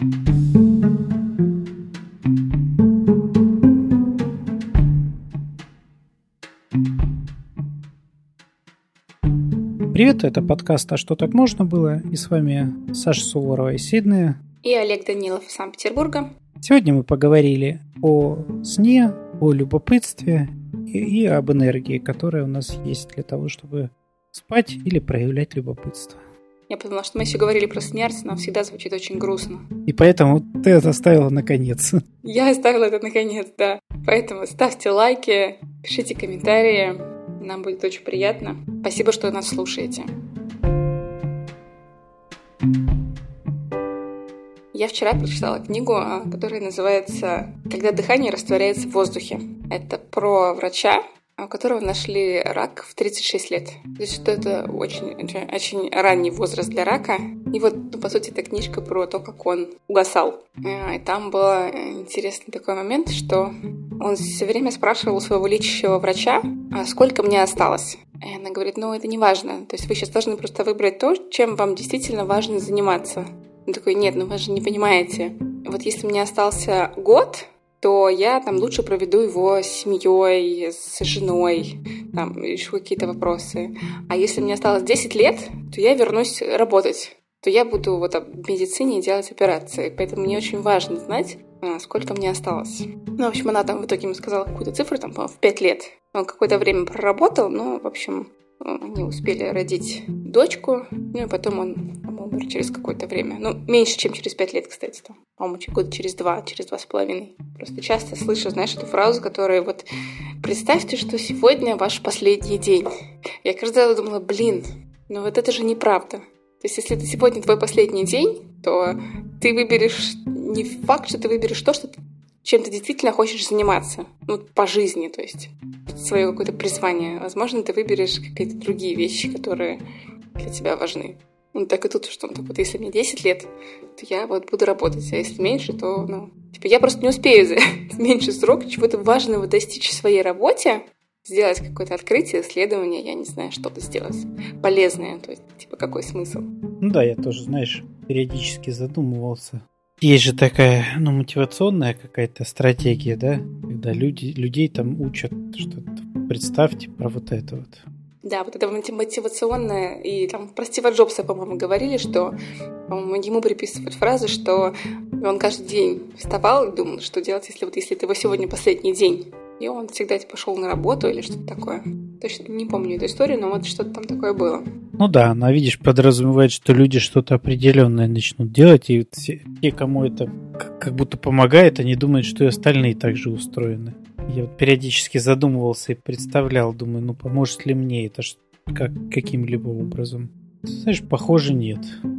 Привет, это подкаст «А что так можно было?» И с вами Саша Суворова из Сиднея. И Олег Данилов из Санкт-Петербурга. Сегодня мы поговорили о сне, о любопытстве и об энергии, которая у нас есть для того, чтобы спать или проявлять любопытство. Я подумала, что мы еще говорили про смерть, но всегда звучит очень грустно. И поэтому ты это оставила наконец. Я оставила это наконец, да. Поэтому ставьте лайки, пишите комментарии. Нам будет очень приятно. Спасибо, что нас слушаете. Я вчера прочитала книгу, которая называется «Когда дыхание растворяется в воздухе». Это про врача, у которого нашли рак в 36 лет. То есть, что это очень ранний возраст для рака. И вот, по сути, это книжка про то, как он угасал. И там был интересный такой момент, что он все время спрашивал у своего лечащего врача, а сколько мне осталось. И она говорит, это не важно. То есть вы сейчас должны просто выбрать то, чем вам действительно важно заниматься. Он такой, нет, вы же не понимаете. Вот если мне остался год, то я там лучше проведу его с семьей, с женой, там решу какие-то вопросы. А если мне осталось 10 лет, то я вернусь работать. То я буду в медицине делать операции. Поэтому мне очень важно знать, сколько мне осталось. В общем, она там в итоге ему сказала какую-то цифру, там, по-моему, в 5 лет. Он какое-то время проработал, но, в общем, они успели родить дочку, и потом он умер через какое-то время. Меньше, чем через 5 лет, кстати, там, по-моему, года через 2,5. Просто часто слышу, эту фразу, которая представьте, что сегодня ваш последний день. Я каждый раз думала, это же неправда. То есть, если это сегодня твой последний день, то ты выберешь, не факт, что ты выберешь то, чем ты действительно хочешь заниматься, по жизни, то есть свое какое-то призвание. Возможно, ты выберешь какие-то другие вещи, которые для тебя важны. Так и тут, что если мне 10 лет, то я буду работать, а если меньше, то, я просто не успею за меньший срок чего-то важного достичь в своей работе, сделать какое-то открытие, исследование, я не знаю, что-то сделать полезное, то есть, какой смысл? Да, я тоже, периодически задумывался. Есть же такая, мотивационная какая-то стратегия, да, когда людей там учат что-то. Представьте про вот это вот. Да, это мотивационное, и там про Стива Джобса, по-моему, говорили, что, по-моему, ему приписывают фразу, что он каждый день вставал и думал, что делать, если это его сегодня последний день. И он всегда шел на работу или что-то такое. Точно не помню эту историю, но что-то там такое было. Да, она, видишь, подразумевает, что люди что-то определенное начнут делать, и те, кому это как будто помогает, они думают, что и остальные также устроены. Я периодически задумывался и представлял, думаю, поможет ли мне это каким-либо образом. Знаешь, похоже, нет.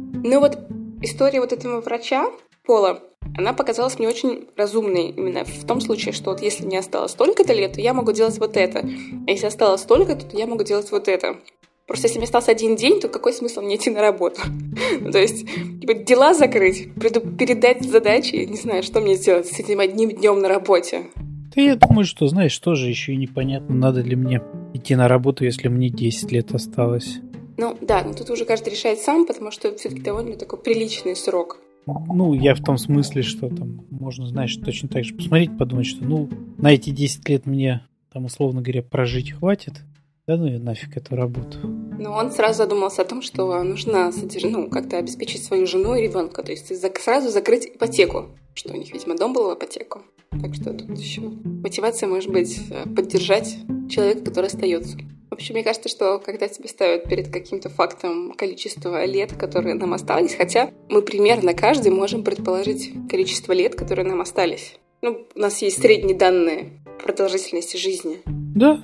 История этого врача, Пола, она показалась мне очень разумной именно в том случае, что если мне осталось столько-то лет, то я могу делать вот это. А если осталось столько-то, то я могу делать вот это. Просто если мне остался один день, то какой смысл мне идти на работу? То есть, дела закрыть, передать задачи, не знаю, что мне сделать с этим одним днем на работе. Да я думаю, что, тоже еще и непонятно, надо ли мне идти на работу, если мне 10 лет осталось. Тут уже каждый решает сам, потому что это все-таки довольно такой приличный срок. Я в том смысле, что там можно, точно так же посмотреть, подумать, что, на эти 10 лет мне, условно говоря, прожить хватит. Да и нафиг эту работу. Он сразу задумался о том, что нужно как-то обеспечить свою жену и ребенка, то есть сразу закрыть ипотеку, что у них, видимо, дом был в ипотеку. Так что тут еще мотивация может быть поддержать человека, который остается. В общем, мне кажется, что когда тебя ставят перед каким-то фактом количество лет, которые нам остались, хотя мы примерно каждый можем предположить количество лет, которые нам остались. У нас есть средние данные продолжительности жизни. Да.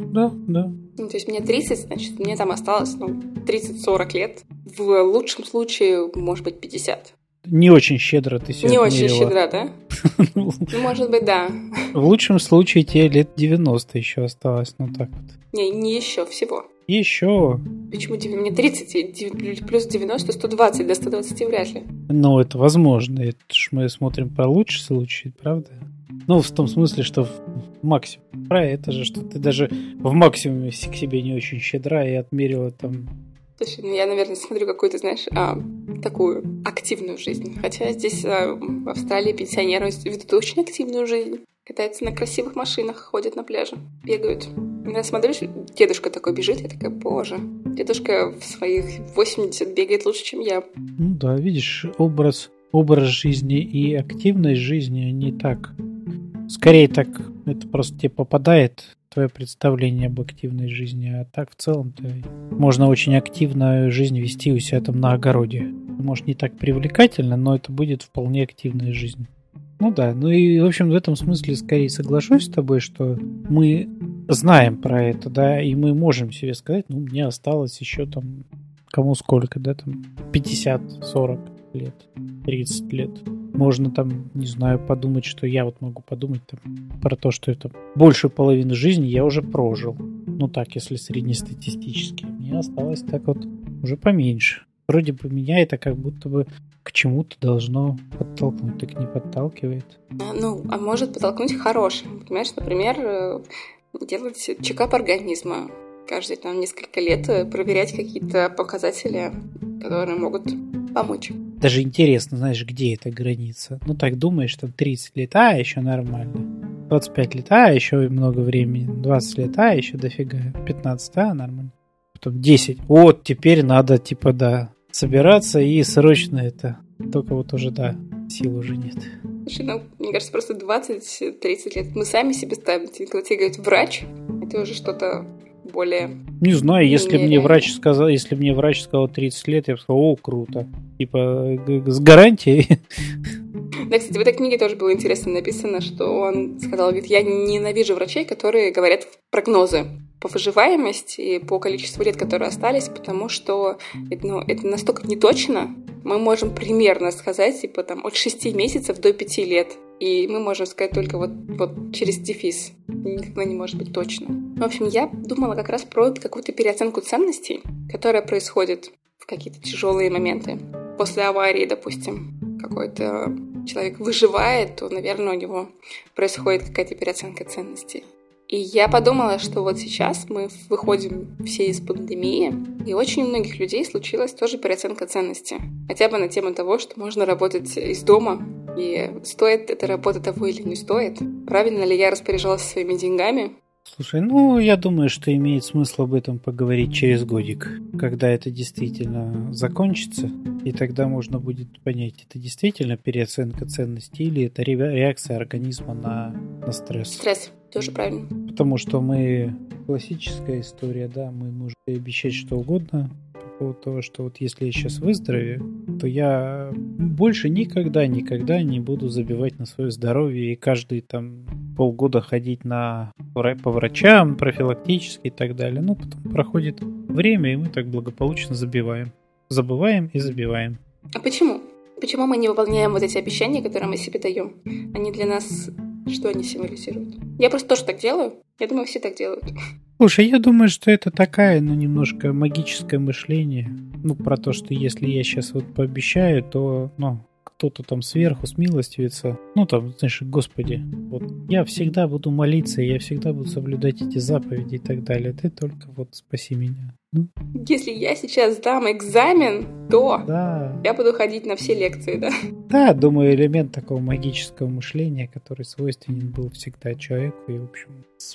То есть мне 30, значит, мне там осталось 30-40 лет. В лучшем случае, может быть, 50. Не очень щедро ты себя Не отмерила. очень щедро, да? Может быть, да. В лучшем случае тебе лет 90 еще осталось, так вот. Не еще, всего. Еще. Почему мне 30, плюс 90, 120, до 120 вряд ли. Это возможно. Это ж мы смотрим про лучший случай, правда? В том смысле, что в максимум. Про это же, что ты даже в максимуме к себе не очень щедра и отмерила там Слушай, ну я, наверное, смотрю какую-то, знаешь, такую активную жизнь. Хотя здесь, в Австралии, пенсионеры ведут очень активную жизнь. Катаются на красивых машинах, ходят на пляже, бегают. Я смотрю, дедушка такой бежит, я такая, боже, дедушка в своих 80 бегает лучше, чем я. Ну да, видишь, образ жизни и активность жизни, они так... Скорее так, это просто тебе попадает твое представление об активной жизни, а так в целом-то можно очень активно жизнь вести у себя там на огороде. Может, не так привлекательно, но это будет вполне активная жизнь. Ну да, ну и, в общем, в этом смысле скорее соглашусь с тобой, что мы знаем про это, да, и мы можем себе сказать, ну, мне осталось еще там, кому сколько, да, там, 50, 40 лет, 30 лет. Можно там, не знаю, подумать, что я вот могу подумать там про то, что это большую половину жизни я уже прожил. Ну так, если среднестатистически. Мне осталось так вот уже поменьше. Вроде бы меня это как будто бы к чему-то должно подтолкнуть, так не подталкивает. Ну, а может подтолкнуть хорошим. Понимаешь, например, делать чекап организма. Каждые там несколько лет проверять какие-то показатели, которые могут помочь. Даже интересно, знаешь, где эта граница. Ну так думаешь, там 30 лет, еще нормально. 25 лет, еще много времени. 20 лет, еще дофига. 15, нормально. Потом 10. Вот, теперь надо, типа, да, собираться и срочно это. Только вот уже, да, сил уже нет. Слушай, ну, мне кажется, просто 20-30 лет мы сами себе ставим. Когда тебе говорит врач, это уже что-то более... Не знаю, если мне врач сказал 30 лет, я бы сказал, о, круто. Типа, с гарантией. Да, кстати, в этой книге тоже было интересно написано, что он сказал, говорит, я ненавижу врачей, которые говорят прогнозы по выживаемости и по количеству лет, которые остались, потому что это настолько неточно. Мы можем примерно сказать, типа, там, от 6 месяцев до 5 лет. И мы можем сказать только вот через дефис. Никогда не может быть точно. В общем, я думала как раз про какую-то переоценку ценностей, которая происходит в какие-то тяжелые моменты. После аварии, допустим, какой-то человек выживает, то, наверное, у него происходит какая-то переоценка ценностей. И я подумала, что вот сейчас мы выходим все из пандемии, и очень у многих людей случилась тоже переоценка ценностей. Хотя бы на тему того, что можно работать из дома, и стоит эта работа того или не стоит. Правильно ли я распоряжалась своими деньгами? Слушай, ну, я думаю, что имеет смысл об этом поговорить через годик, когда это действительно закончится, и тогда можно будет понять, это действительно переоценка ценностей или это реакция организма на стресс. Стресс, тоже правильно. Потому что мы... Классическая история, да, мы можем обещать что угодно по поводу того, что вот если я сейчас выздоровею, то я больше никогда не буду забивать на свое здоровье и каждые там полгода ходить по врачам профилактически и так далее. Ну, потом проходит время, и мы так благополучно забиваем. Забываем и забиваем. А почему? Почему мы не выполняем вот эти обещания, которые мы себе даем? Они для нас... Что они символизируют? Я просто тоже так делаю. Я думаю, все так делают. Слушай, я думаю, что это такая, немножко магическое мышление. Про то, что если я сейчас вот пообещаю, то, кто-то там сверху смилостивится. Знаешь, Господи, вот я всегда буду молиться, я всегда буду соблюдать эти заповеди и так далее. Ты только вот спаси меня. Если я сейчас сдам экзамен, то я буду ходить на все лекции, да? Да, думаю, элемент такого магического мышления, который свойственен был всегда человеку и, в общем,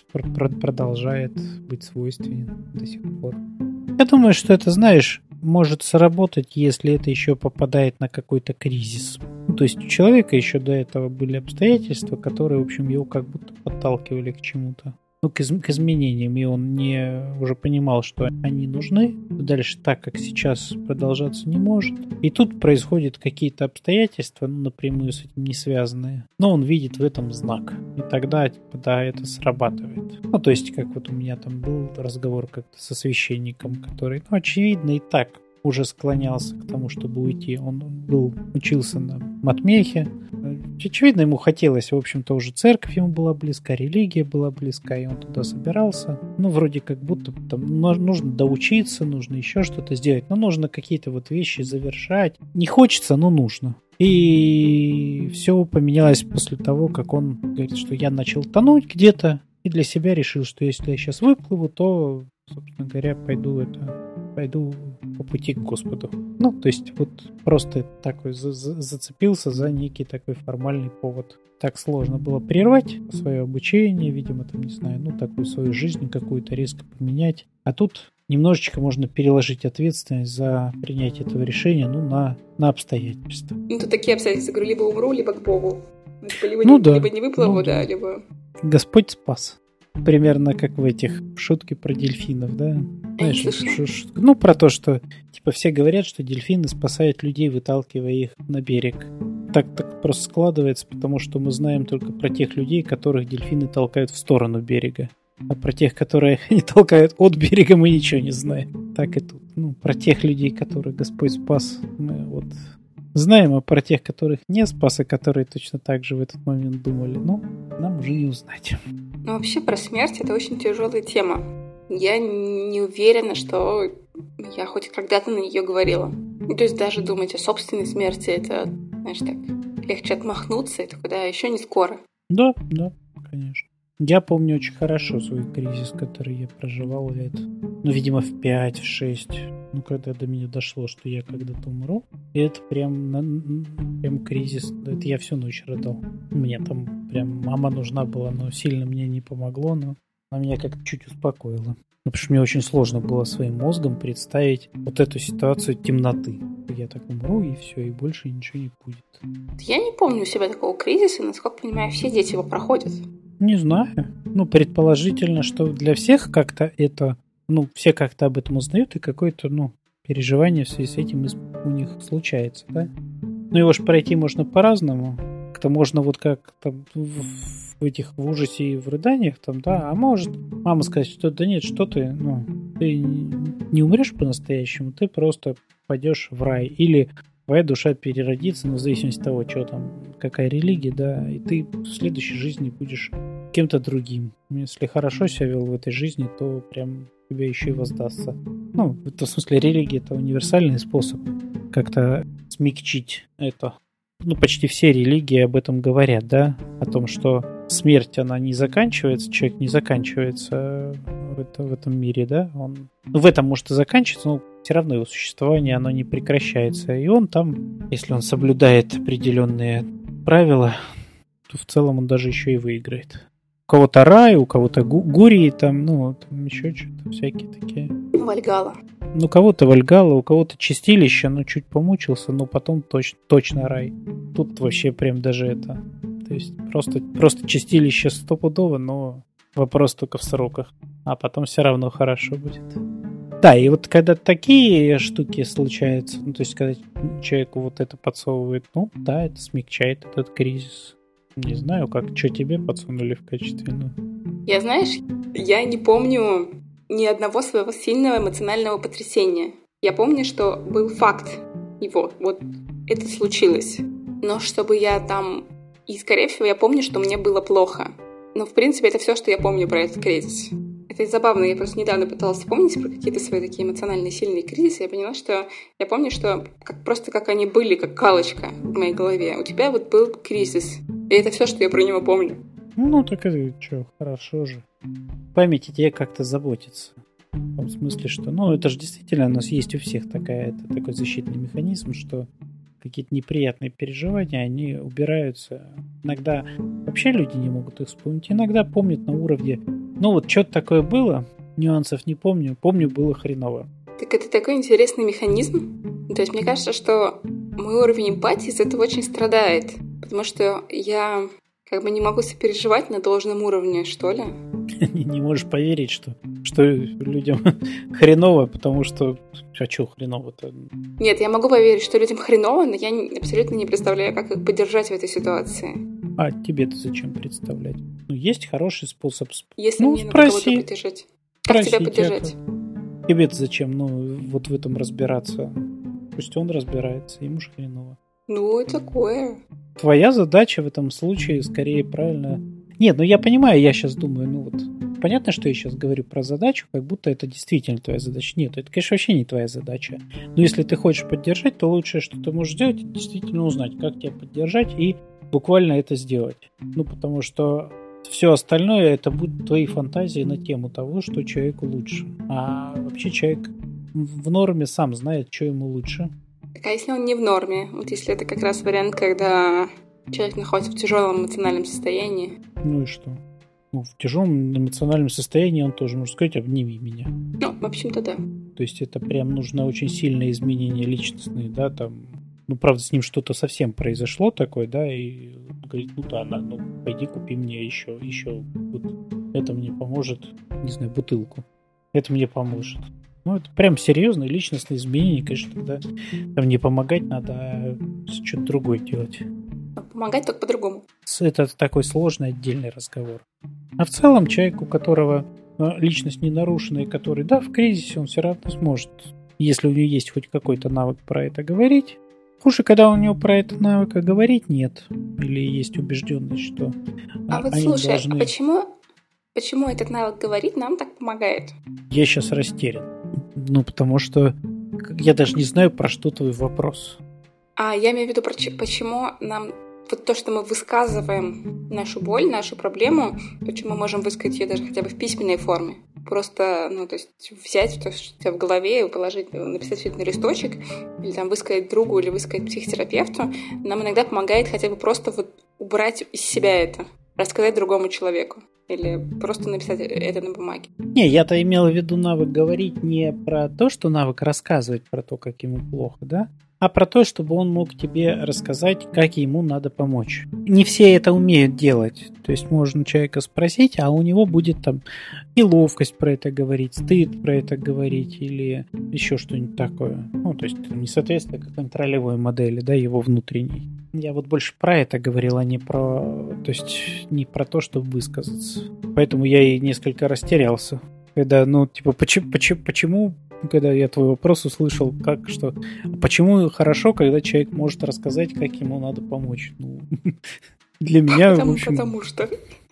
продолжает быть свойственен до сих пор. Я думаю, что это, знаешь, может сработать, если это еще попадает на какой-то кризис. То есть у человека еще до этого были обстоятельства, которые, в общем, его как будто подталкивали к чему-то. К изменениям, и он уже понимал, что они нужны. Дальше так, как сейчас, продолжаться не может. И тут происходят какие-то обстоятельства, напрямую с этим не связанные. Но он видит в этом знак. И тогда, это срабатывает. То есть, как вот у меня там был разговор как-то со священником, который, очевидно, и так уже склонялся к тому, чтобы уйти. Он учился на матмехе. Очевидно, ему хотелось, в общем-то, уже церковь ему была близка, религия была близка, и он туда собирался. Вроде как будто там нужно доучиться, нужно еще что-то сделать, но нужно какие-то вот вещи завершать. Не хочется, но нужно. И все поменялось после того, как он говорит, что я начал тонуть где-то, и для себя решил, что если я сейчас выплыву, то, собственно говоря, пойду пойду по пути к Господу. Ну, то есть вот просто такой зацепился за некий такой формальный повод. Так сложно было прервать свое обучение, видимо, там, не знаю, ну, такую свою жизнь какую-то резко поменять. А тут немножечко можно переложить ответственность за принятие этого решения, ну, на обстоятельства. Ну, тут такие обстоятельства, говорю, либо умру, либо к Богу. Либо не выплыву, да, либо... Господь спас. Примерно как в этих шутки про дельфинов, да? Знаешь, ну, про то, что типа все говорят, что дельфины спасают людей, выталкивая их на берег. Так просто складывается, потому что мы знаем только про тех людей, которых дельфины толкают в сторону берега. А про тех, которые они толкают от берега, мы ничего не знаем. Так и тут. Ну, про тех людей, которых Господь спас, мы вот знаем, а про тех, которых не спас, и которые точно так же в этот момент думали, ну, нам уже не узнать. Ну, вообще про смерть это очень тяжелая тема. Я не уверена, что я хоть когда-то на нее говорила. Ну, то есть даже думать о собственной смерти, это, знаешь, так, легче отмахнуться, это куда еще не скоро. Да, конечно. Я помню очень хорошо свой кризис, который я проживал лет, ну, видимо, в 5, в 6, ну, когда до меня дошло, что я когда-то умру. И это прям кризис, это я всю ночь рыдал. Мне там прям мама нужна была, но сильно мне не помогло, но она меня как-то чуть успокоила. Потому что мне очень сложно было своим мозгом представить вот эту ситуацию темноты. Я так умру, и все, и больше ничего не будет. Я не помню у себя такого кризиса, насколько понимаю, все дети его проходят. Не знаю. Ну, предположительно, что для всех как-то это... Ну, все как-то об этом узнают, и какое-то, ну, переживание в связи с этим у них случается, да? Ну, его же пройти можно по-разному. Как-то можно вот как там в ужасе и в рыданиях, там, да, а может мама сказать, что да нет, что ты, ну, ты не умрешь по-настоящему, ты просто пойдешь в рай. Или твоя душа переродится, ну, в зависимости от того, что там, какая религия, да, и ты в следующей жизни будешь кем-то другим. Если хорошо себя вел в этой жизни, то прям тебе еще и воздастся. Ну, это в смысле религия — это универсальный способ как-то смягчить это. Ну, почти все религии об этом говорят, да, о том, что смерть, она не заканчивается, человек не заканчивается в этом мире, да, он, ну, в этом может и заканчиваться, но все равно его существование, оно не прекращается, и он там, если он соблюдает определенные правила, то в целом он даже еще и выиграет. У кого-то рай, у кого-то гурии, там, ну, там еще что-то всякие такие. Вальгалла. Ну, у кого-то Вальгалла, у кого-то чистилище, ну, чуть помучился, но потом точно рай. Тут вообще прям даже это... То есть просто чистилище стопудово, но вопрос только в сроках. А потом все равно хорошо будет. Да, и вот когда такие штуки случаются, ну, то есть когда человеку вот это подсовывает, ну, да, это смягчает этот кризис. Не знаю, что тебе подсунули в качестве, ну... Я, знаешь, я не помню ни одного своего сильного эмоционального потрясения. Я помню, что был факт его, вот это случилось. Но чтобы я там... И, скорее всего, я помню, что мне было плохо. Но, в принципе, это все, что я помню про этот кризис. Это забавно, я просто недавно пыталась вспомнить про какие-то свои такие эмоциональные сильные кризисы. Я поняла, что я помню, что просто как они были, как галочка в моей голове. У тебя вот был кризис. И это все, что я про него помню. Ну, так это что, хорошо же. Память о тебе как-то заботится. В том смысле, что, ну, это же действительно у нас есть у всех такой защитный механизм, что какие-то неприятные переживания, они убираются. Иногда вообще люди не могут их вспомнить, иногда помнят на уровне, ну вот что-то такое было, нюансов не помню, было хреново. Так это такой интересный механизм. То есть мне кажется, что мой уровень эмпатии из этого очень страдает, потому что я как бы не могу сопереживать на должном уровне, что ли. Не можешь поверить, что людям хреново, потому что... А что хреново-то? Нет, я могу поверить, что людям хреново, но я абсолютно не представляю, как их поддержать в этой ситуации. А тебе-то зачем представлять? Ну, есть хороший способ. Если мне надо кого-то поддержать. Как тебя поддержать? Тебе-то зачем, ну, вот в этом разбираться? Пусть он разбирается, ему же хреново. Ну, и такое. Твоя задача в этом случае скорее правильно... Нет, ну я понимаю, я сейчас думаю, ну вот... Понятно, что я сейчас говорю про задачу, как будто это действительно твоя задача. Нет, это, конечно, вообще не твоя задача. Но если ты хочешь поддержать, то лучшее, что ты можешь сделать, это действительно узнать, как тебя поддержать и буквально это сделать. Ну, потому что все остальное, это будут твои фантазии на тему того, что человеку лучше. А вообще человек в норме, сам знает, что ему лучше. Так, а если он не в норме? Вот если это как раз вариант, когда человек находится в тяжелом эмоциональном состоянии. Ну и что? Ну, в тяжелом эмоциональном состоянии он тоже может сказать: обними меня. Ну, в общем-то, да. То есть это прям нужно очень сильное изменение личностные, да, там, ну, правда, с ним что-то совсем произошло такое, да, и он говорит: ну да, ну, пойди купи мне еще, вот, это мне поможет, не знаю, бутылку, это мне поможет. Ну, это прям серьезное личностное изменение, конечно, тогда там не помогать надо, а что-то другое делать. Помогать только по-другому. Это такой сложный отдельный разговор. А в целом человек, у которого личность не нарушена, и который, да, в кризисе, он все равно сможет, если у него есть хоть какой-то навык про это говорить. Хуже, когда у него про это навыка говорить нет, или есть убежденность, что вот они слушай, должны... почему этот навык говорить нам так помогает? Я сейчас растерян. Ну, потому что я даже не знаю, про что твой вопрос. Я имею в виду, почему нам... Вот то, что мы высказываем нашу боль, нашу проблему, почему мы можем высказать ее даже хотя бы в письменной форме. Просто, ну, то есть взять то, что у тебя в голове, положить, написать все это на листочек, или там высказать другу, или высказать психотерапевту, нам иногда помогает хотя бы просто вот убрать из себя это, рассказать другому человеку. Или просто написать это на бумаге. Не, я-то имела в виду навык говорить не про то, что навык рассказывать про то, как ему плохо, да? А про то, чтобы он мог тебе рассказать, как ему надо помочь. Не все это умеют делать. То есть можно человека спросить, а у него будет там неловкость про это говорить, стыд про это говорить или еще что-нибудь такое. Ну, то есть несоответствие какой-нибудь ролевой модели, да, его внутренней. Я вот больше про это говорил, а не про... То есть не про то, чтобы высказаться. Поэтому я и несколько растерялся. Когда, ну, типа, почему, когда я твой вопрос услышал, почему хорошо, когда человек может рассказать, как ему надо помочь? Ну, для меня, в общем... Потому что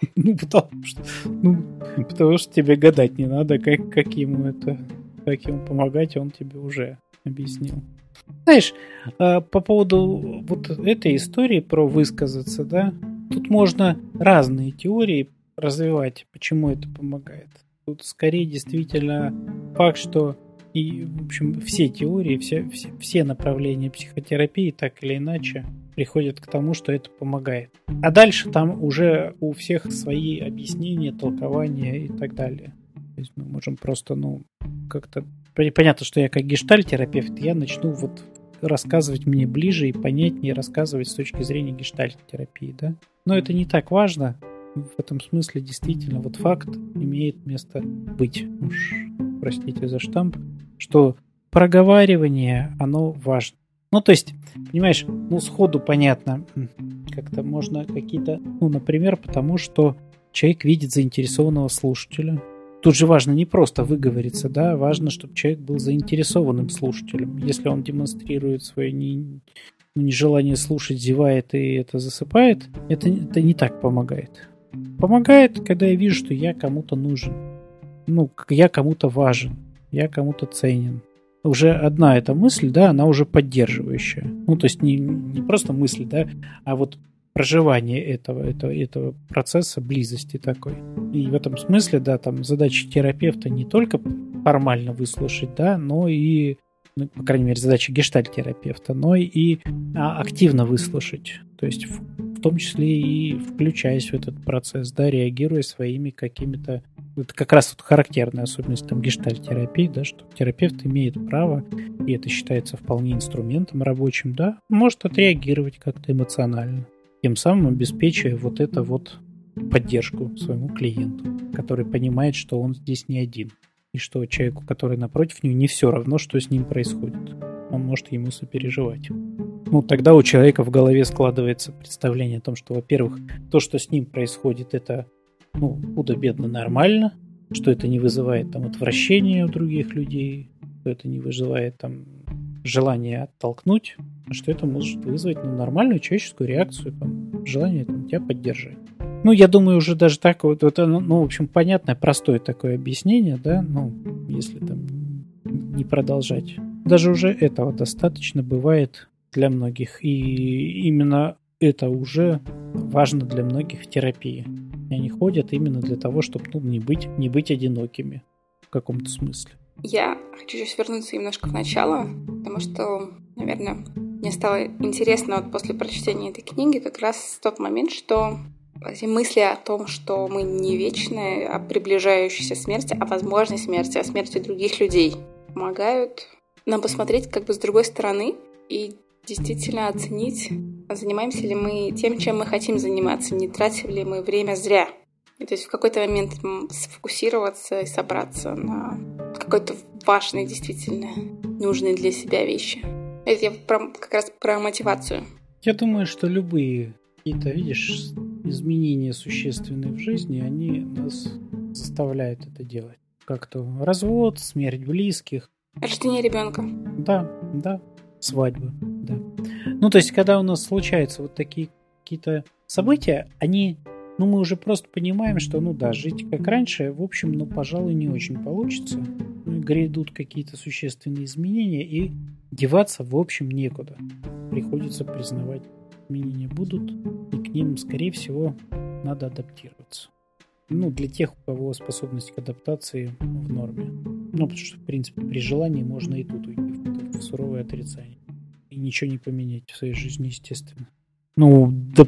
тебе гадать не надо, как ему помогать, он тебе уже объяснил. Знаешь, по поводу вот этой истории про высказаться, да, тут можно разные теории развивать, почему это помогает. Тут скорее действительно факт, что и, в общем, все теории, все направления психотерапии так или иначе приходят к тому, что это помогает. А дальше там уже у всех свои объяснения, толкования и так далее. То есть мы можем просто, как-то... Понятно, что я как гештальт-терапевт, я начну вот рассказывать мне ближе и понятнее рассказывать с точки зрения гештальт-терапии, да? Но это не так важно. В этом смысле действительно вот факт имеет место быть. Уж простите за штамп, что проговаривание, оно важно. Ну, то есть, понимаешь, сходу понятно, как-то можно какие-то, например, потому что человек видит заинтересованного слушателя. Тут же важно не просто выговориться, да, важно, чтобы человек был заинтересованным слушателем. Если он демонстрирует свое нежелание слушать, зевает и это засыпает, это не так помогает. Помогает, когда я вижу, что я кому-то нужен. Я кому-то важен, я кому-то ценен. Уже одна эта мысль, да, она уже поддерживающая. То есть не просто мысль, да, а вот проживание этого процесса близости такой. И в этом смысле, да, там задача терапевта не только формально выслушать, да, но и, по крайней мере, задача гештальт-терапевта, но и активно выслушать. То есть в том числе и включаясь в этот процесс, да, реагируя своими какими-то... Это как раз вот характерная особенность там гештальт-терапии, да, что терапевт имеет право, и это считается вполне инструментом рабочим, да, может отреагировать как-то эмоционально, тем самым обеспечивая вот эту вот поддержку своему клиенту, который понимает, что он здесь не один, и что человеку, который напротив него, не все равно, что с ним происходит. Он может ему сопереживать. Тогда у человека в голове складывается представление о том, что, во-первых, то, что с ним происходит, это, худо-бедно нормально, что это не вызывает там отвращения у других людей, что это не вызывает там желание оттолкнуть, а что это может вызвать нормальную человеческую реакцию, там, желание тебя поддержать. Я думаю, уже даже так вот это, в общем, понятное, простое такое объяснение, да, если там не продолжать. Даже уже этого достаточно бывает для многих, и именно это уже важно для многих в терапии. И они ходят именно для того, чтобы не быть одинокими в каком-то смысле. Я хочу сейчас вернуться немножко в начало, потому что, наверное, мне стало интересно вот после прочтения этой книги как раз тот момент, что эти мысли о том, что мы не вечные, о приближающейся смерти, о возможной смерти, о смерти других людей, помогают нам посмотреть как бы с другой стороны и действительно оценить, занимаемся ли мы тем, чем мы хотим заниматься, не тратим ли мы время зря. И то есть в какой-то момент сфокусироваться и собраться на какой-то важной, действительно нужной для себя вещи. Это я как раз про мотивацию. Я думаю, что любые какие-то, видишь, изменения существенные в жизни, они нас заставляют это делать. Как-то развод, смерть близких. Рождение ребенка. Да, свадьба, да. Ну, то есть, когда у нас случаются вот такие какие-то события, они, мы уже просто понимаем, что, жить как раньше, в общем, пожалуй, не очень получится. Грядут какие-то существенные изменения, и деваться, в общем, некуда. Приходится признавать, изменения будут, и к ним, скорее всего, надо адаптироваться. Для тех, у кого способность к адаптации в норме. Потому что, в принципе, при желании можно и тут уйти в суровое отрицание. И ничего не поменять в своей жизни, естественно. До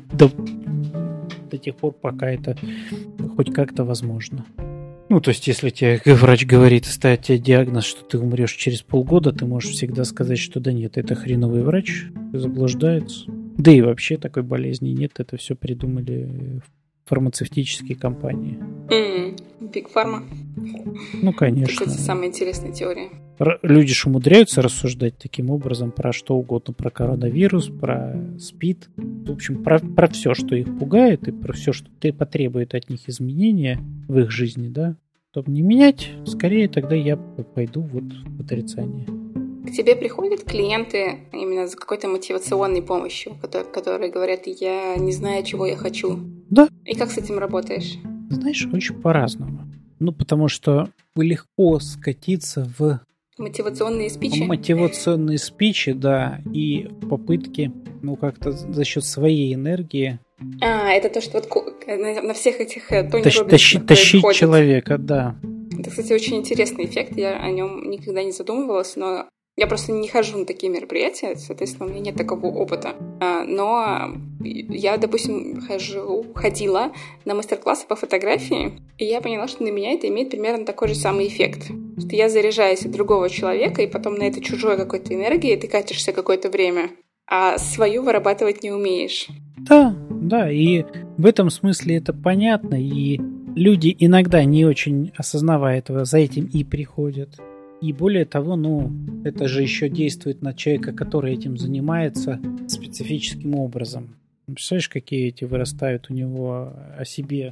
тех пор, пока это хоть как-то возможно. То есть, если тебе врач говорит, ставит тебе диагноз, что ты умрешь через полгода, ты можешь всегда сказать, что да нет, это хреновый врач, заблуждается. Да и вообще такой болезни нет, это все придумали фармацевтические компании. Big Pharma. Конечно. Это самая интересная теория. Люди же умудряются рассуждать таким образом про что угодно, про коронавирус, про СПИД, в общем, про все, что их пугает, и про все, что потребует от них изменения в их жизни, да. Чтобы не менять, скорее тогда я пойду в отрицание. К тебе приходят клиенты именно за какой-то мотивационной помощью, которые говорят, я не знаю, чего я хочу. Да. И как с этим работаешь? Знаешь, очень по-разному. Потому что легко скатиться в мотивационные спичи? Мотивационные спичи, да, и попытки, как-то за счет своей энергии. Это то, что на всех этих тащить человека, да. Это, кстати, очень интересный эффект, я о нем никогда не задумывалась, но я просто не хожу на такие мероприятия, соответственно, у меня нет такого опыта. Но я, допустим, ходила на мастер-классы по фотографии, и я поняла, что на меня это имеет примерно такой же самый эффект. Что я заряжаюсь от другого человека, и потом на это чужой какой-то энергии ты катишься какое-то время, а свою вырабатывать не умеешь. Да, и в этом смысле это понятно, и люди иногда, не очень осознавая этого, за этим и приходят. И более того, это же еще действует на человека, который этим занимается специфическим образом. Представляешь, какие эти вырастают у него о себе,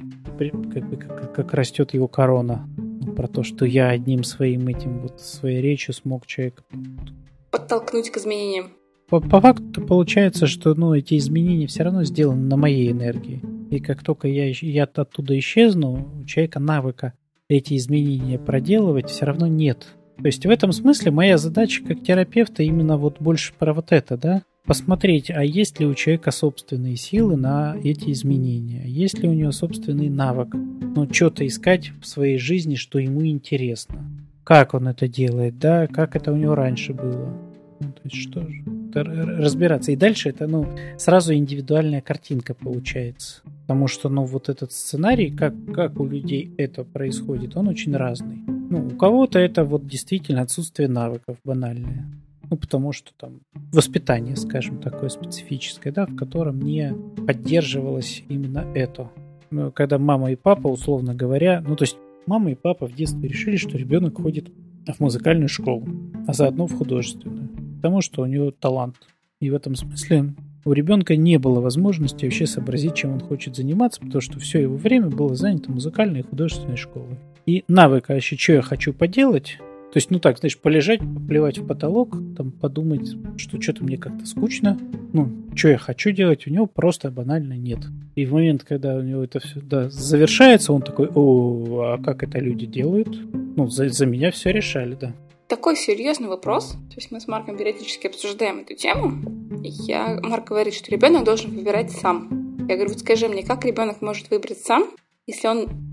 как растет его корона. Про то, что я одним своим своей речью смог человека подтолкнуть к изменениям. По факту получается, что эти изменения все равно сделаны на моей энергии. И как только я оттуда исчезну, у человека навыка эти изменения проделывать все равно нет. То есть в этом смысле моя задача как терапевта именно больше про это, да? Посмотреть, а есть ли у человека собственные силы на эти изменения, есть ли у него собственный навык, что-то искать в своей жизни, что ему интересно. Как он это делает, да, как это у него раньше было. То есть что же, разбираться. И дальше это, сразу индивидуальная картинка получается. Потому что, этот сценарий, как у людей это происходит, он очень разный. У кого-то это действительно отсутствие навыков банальное. Потому что там воспитание, скажем, такое специфическое, да, в котором не поддерживалось именно это. Когда мама и папа, условно говоря, то есть мама и папа в детстве решили, что ребенок ходит в музыкальную школу, а заодно в художественную, потому что у него талант. И в этом смысле у ребенка не было возможности вообще сообразить, чем он хочет заниматься, потому что все его время было занято музыкальной и художественной школой. И навыка вообще, что я хочу поделать, то есть, полежать, поплевать в потолок, подумать, что что-то мне как-то скучно, что я хочу делать, у него просто банально нет. И в момент, когда у него это все завершается, он такой, а как это люди делают? За меня все решали, да. Такой серьезный вопрос. То есть мы с Марком периодически обсуждаем эту тему. Марк говорит, что ребенок должен выбирать сам. Я говорю, скажи мне, как ребенок может выбрать сам, если он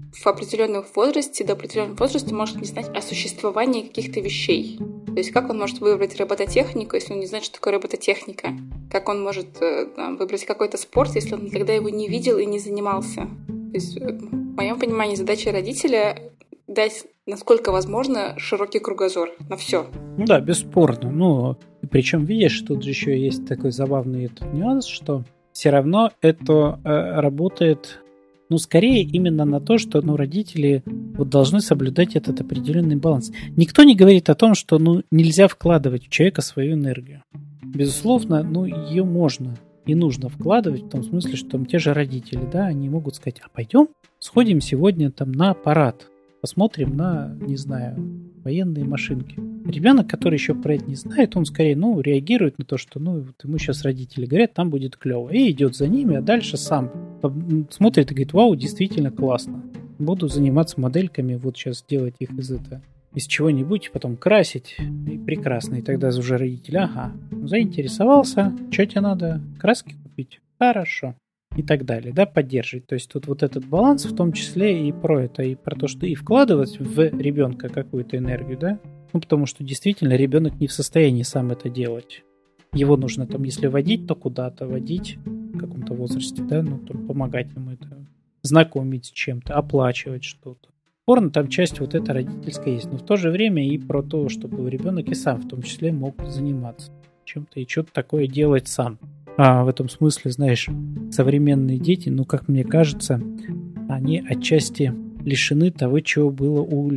в определенном возрасте, до определенного возраста может не знать о существовании каких-то вещей. То есть как он может выбрать робототехнику, если он не знает, что такое робототехника? Как он может выбрать какой-то спорт, если он никогда его не видел и не занимался? То есть, в моем понимании, задача родителя — дать, насколько возможно, широкий кругозор на все. Ну да, бесспорно. Ну, причем, видишь, тут же еще есть такой забавный нюанс, что все равно это работает, ну, скорее именно на то, что, ну, родители вот должны соблюдать этот определенный баланс. Никто не говорит о том, что, ну, нельзя вкладывать в человека свою энергию. Безусловно, ну, ее можно и нужно вкладывать в том смысле, что там те же родители, да, они могут сказать: а пойдем, сходим сегодня там на парад, посмотрим на, не знаю, военные машинки. Ребенок, который еще про это не знает, он скорее, ну, реагирует на то, что, ну, вот ему сейчас родители говорят, там будет клево, и идет за ними, а дальше сам смотрит и говорит: вау, действительно классно. Буду заниматься модельками, вот сейчас делать их из чего-нибудь, потом красить, и прекрасно. И тогда уже родитель: ага, заинтересовался, что тебе надо, краски купить? Хорошо. И так далее, да, поддерживать. То есть тут вот этот баланс, в том числе и про это, и про то, что и вкладывать в ребенка какую-то энергию, да, ну, потому что действительно ребенок не в состоянии сам это делать. Его нужно там, если водить, то куда-то водить в каком-то возрасте, да, ну, там, помогать ему это, знакомить с чем-то, оплачивать что-то. Порно там часть вот эта родительская есть, но в то же время и про то, чтобы ребенок и сам в том числе мог заниматься чем-то и что-то такое делать сам. А в этом смысле, знаешь, современные дети, ну, как мне кажется, они отчасти лишены того, чего было у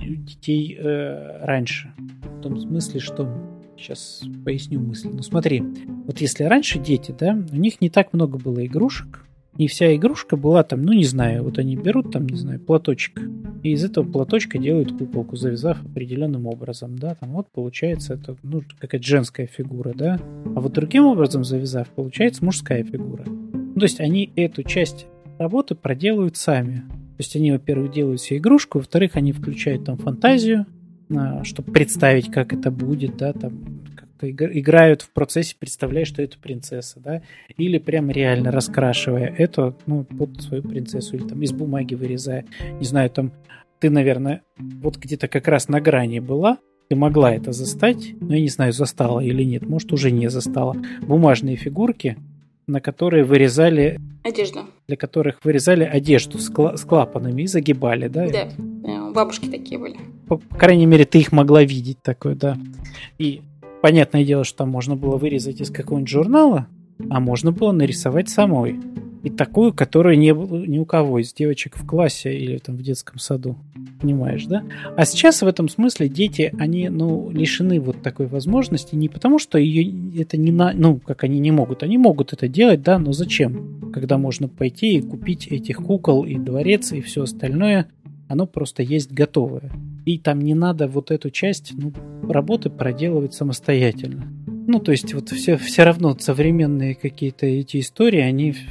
детей раньше. В том смысле, что... Сейчас поясню мысль. Ну, смотри, вот если раньше дети, да, у них не так много было игрушек, и вся игрушка была там, ну, не знаю, вот они берут там, не знаю, платочек, и из этого платочка делают куколку, завязав определенным образом, да, там вот получается это, ну, какая-то женская фигура, да, а вот другим образом завязав, получается мужская фигура. Ну, то есть они эту часть работы проделывают сами. То есть они, во-первых, делают себе игрушку, во-вторых, они включают там фантазию, чтобы представить, как это будет, да, там, как-то играют в процессе, представляя, что это принцесса, да, или прям реально раскрашивая это, ну, под свою принцессу, или там из бумаги вырезая, не знаю, там, ты, наверное, вот где-то как раз на грани была, ты могла это застать, но я не знаю, застала или нет, может, уже не застала, бумажные фигурки, на которые вырезали... Одежду. Для которых вырезали одежду с клапанами и загибали, да? Да, бабушки такие были. По крайней мере, ты их могла видеть такое, да. И понятное дело, что там можно было вырезать из какого-нибудь журнала, а можно было нарисовать самой. И такую, которую не было ни у кого из девочек в классе или там в детском саду. Понимаешь, да? А сейчас в этом смысле дети, они, ну, лишены вот такой возможности не потому, что ее это не ну, как они не могут. Они могут это делать, да, но зачем? Когда можно пойти и купить этих кукол и дворец и все остальное, оно просто есть готовое. И там не надо вот эту часть, ну, работы проделывать самостоятельно. Ну, то есть вот все равно современные какие-то эти истории,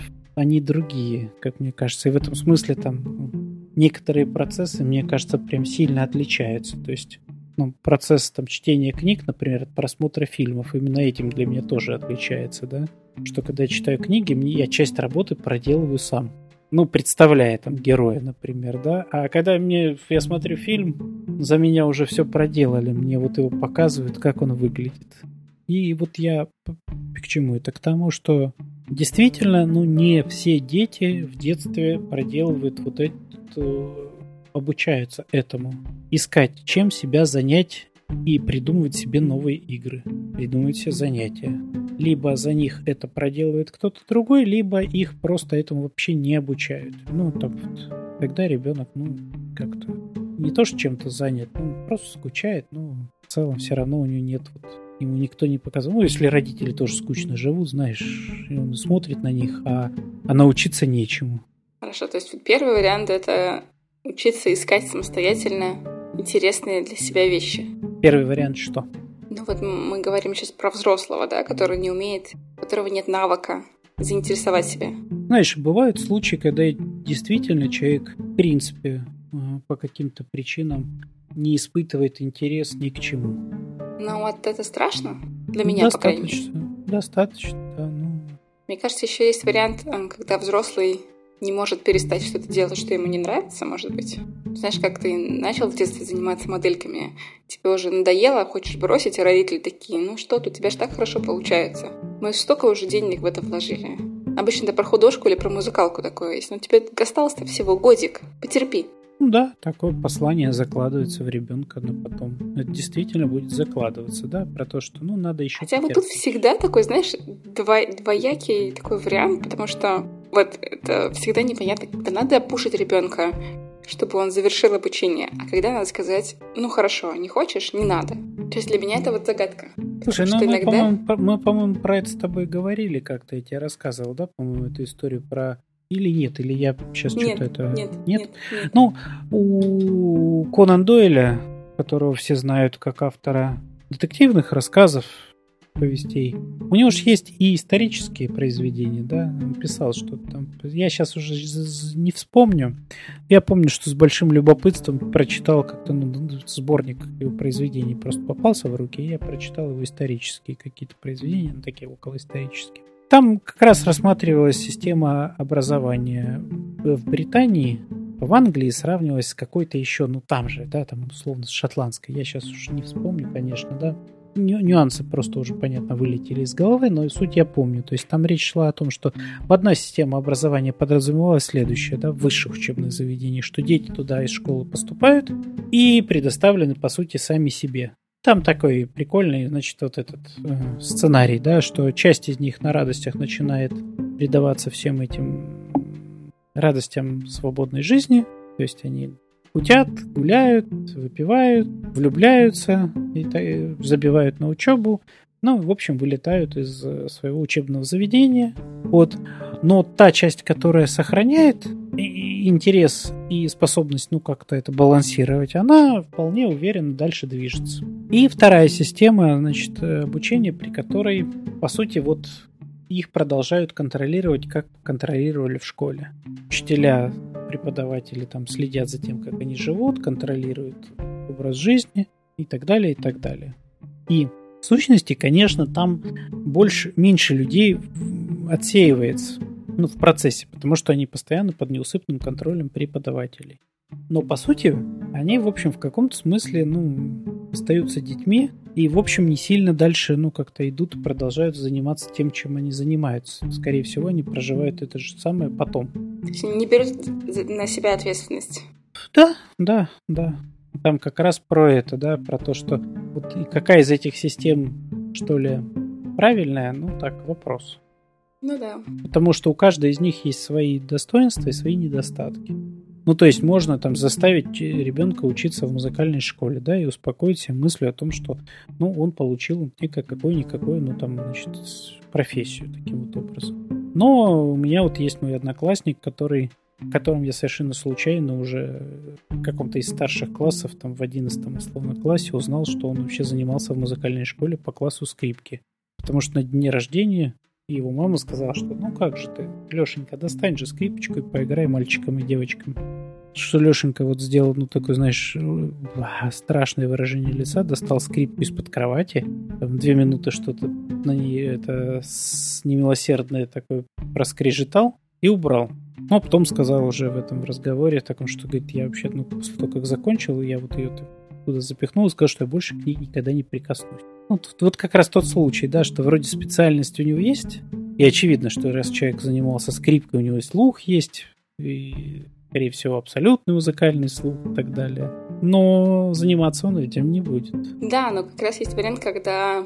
они другие, как мне кажется. И в этом смысле там некоторые процессы, мне кажется, прям сильно отличаются. То есть, ну, процесс там чтения книг, например, от просмотра фильмов, именно этим для меня тоже отличается, да. Что когда я читаю книги, я часть работы проделываю сам. Ну, представляя там героя, например, да. А когда я смотрю фильм, за меня уже все проделали. Мне вот его показывают, как он выглядит. И вот я к чему это? К тому, что действительно, ну, не все дети в детстве проделывают вот это, обучаются этому. Искать, чем себя занять и придумывать себе новые игры, придумывать себе занятия. Либо за них это проделывает кто-то другой, либо их просто этому вообще не обучают. Ну, там вот, тогда ребенок, ну, как-то не то что чем-то занят, ну, просто скучает, ну, в целом все равно у него нет вот. Ему никто не показал. Ну, если родители тоже скучно живут, знаешь, и он смотрит на них, а научиться нечему. Хорошо, то есть первый вариант — это учиться искать самостоятельно интересные для себя вещи. Первый вариант что? Ну вот мы говорим сейчас про взрослого, да, который не умеет, у которого нет навыка заинтересовать себя. Знаешь, бывают случаи, когда действительно человек, в принципе, по каким-то причинам не испытывает интерес ни к чему. Ну вот это страшно для меня, по крайней мере. Достаточно, да. Ну. Мне кажется, еще есть вариант, когда взрослый не может перестать что-то делать, что ему не нравится, может быть. Знаешь, как ты начал в детстве заниматься модельками, тебе уже надоело, хочешь бросить, а родители такие, ну что тут, у тебя же так хорошо получается. Мы столько уже денег в это вложили. Обычно это про художку или про музыкалку такое есть. Но тебе осталось-то всего годик. Потерпи. Ну да, такое послание закладывается в ребенка, но потом это действительно будет закладываться, да, про то, что, надо еще Хотя вот тут всегда такой, знаешь, двоякий такой вариант, потому что вот это всегда непонятно, когда надо пушить ребенка, чтобы он завершил обучение, а когда надо сказать, ну хорошо, не хочешь, не надо. То есть для меня это вот загадка. Слушай, мы, по-моему, про это с тобой говорили как-то, я тебе рассказывал, да, по-моему, эту историю про... Или нет, или я сейчас что-то это... Нет. Ну, у Конан Дойля, которого все знают как автора детективных рассказов, повестей, у него же есть и исторические произведения, да, он писал что-то там. Я сейчас уже не вспомню. Я помню, что с большим любопытством прочитал как-то сборник его произведений, просто попался в руки, и я прочитал его исторические какие-то произведения, такие околоисторические. Там как раз рассматривалась система образования в Британии, в Англии сравнивалась с какой-то еще, там же, да, там условно с шотландской. Я сейчас уж не вспомню, конечно, да. Нюансы просто уже, понятно, вылетели из головы, но суть я помню. То есть там речь шла о том, что в одной системе образования подразумевалось следующее, да, в высших учебных заведениях, что дети туда из школы поступают и предоставлены, по сути, сами себе. Там такой прикольный, значит, вот этот сценарий, да, что часть из них на радостях начинает предаваться всем этим радостям свободной жизни, то есть они кутят, гуляют, выпивают, влюбляются, и забивают на учебу, в общем, вылетают из своего учебного заведения. Но та часть, которая сохраняет интерес и способность, как-то это балансировать, она вполне уверенно дальше движется. И вторая система, значит, обучения, при которой, по сути, их продолжают контролировать, как контролировали в школе. Учителя, преподаватели там следят за тем, как они живут, контролируют образ жизни и так далее, и так далее. И в сущности, конечно, там меньше людей отсеивается в процессе, потому что они постоянно под неусыпным контролем преподавателей. Но, по сути, они, в общем, в каком-то смысле, остаются детьми и, в общем, не сильно дальше, как-то идут и продолжают заниматься тем, чем они занимаются. Скорее всего, они проживают это же самое потом. То есть они не берут на себя ответственность? Да. Там как раз про это, да, про то, что какая из этих систем, что ли, правильная, вопрос. Да. Потому что у каждой из них есть свои достоинства и свои недостатки. То есть можно там заставить ребенка учиться в музыкальной школе, да, и успокоить себя мыслью о том, что, он получил какой-никакой, профессию таким вот образом. Но у меня есть мой одноклассник, которым я совершенно случайно уже в каком-то из старших классов, там в 11 условно классе, узнал, что он вообще занимался в музыкальной школе по классу скрипки. Потому что на дне рождения его мама сказала, что как же ты, Лешенька, достань же скрипочку и поиграй мальчикам и девочкам. Что Лешенька сделал, такое, знаешь, страшное выражение лица, достал скрипку из-под кровати, 2 минуты что-то на ней это немилосердное такое проскрежетал и убрал. А потом сказал уже в этом разговоре, что, говорит, я вообще, после того, как закончил, я ее туда запихнул и сказал, что я больше к ней никогда не прикоснусь. Вот как раз тот случай, да, что вроде специальность у него есть, и очевидно, что раз человек занимался скрипкой, у него и слух есть, и, скорее всего, абсолютный музыкальный слух и так далее. Но заниматься он этим не будет. Да, но как раз есть вариант, когда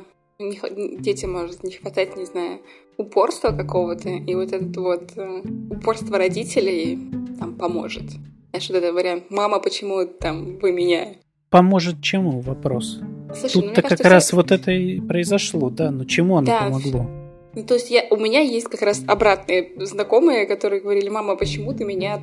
детям может не хватать, не знаю, упорства какого-то, и это упорство родителей там поможет. Знаешь, это вариант «Мама, почему вы меня...» Поможет чему вопрос? Слушай, тут-то как раз это и произошло, да, но чему оно помогло? То есть у меня есть как раз обратные знакомые, которые говорили: «Мама, почему ты меня